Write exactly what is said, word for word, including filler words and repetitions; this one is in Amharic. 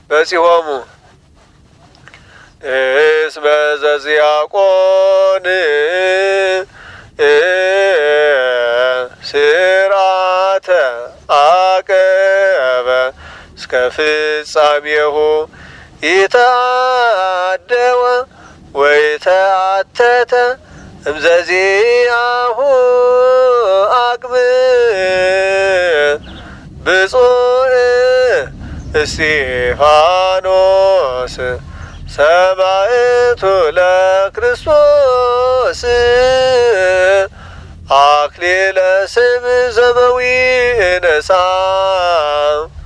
በጺሆሙ እስመ ዘዚያቆን ስርዓተ አቀበ እስከ ፍጻሜሁ ኢተአደወ ወይተአተተ እምዘዚአሁ አቅብ ብፁዕ እስጢፋኖስ ሰማዕቱ ለክርስቶስ አክሊለ ስም ዘመዊ ነሳ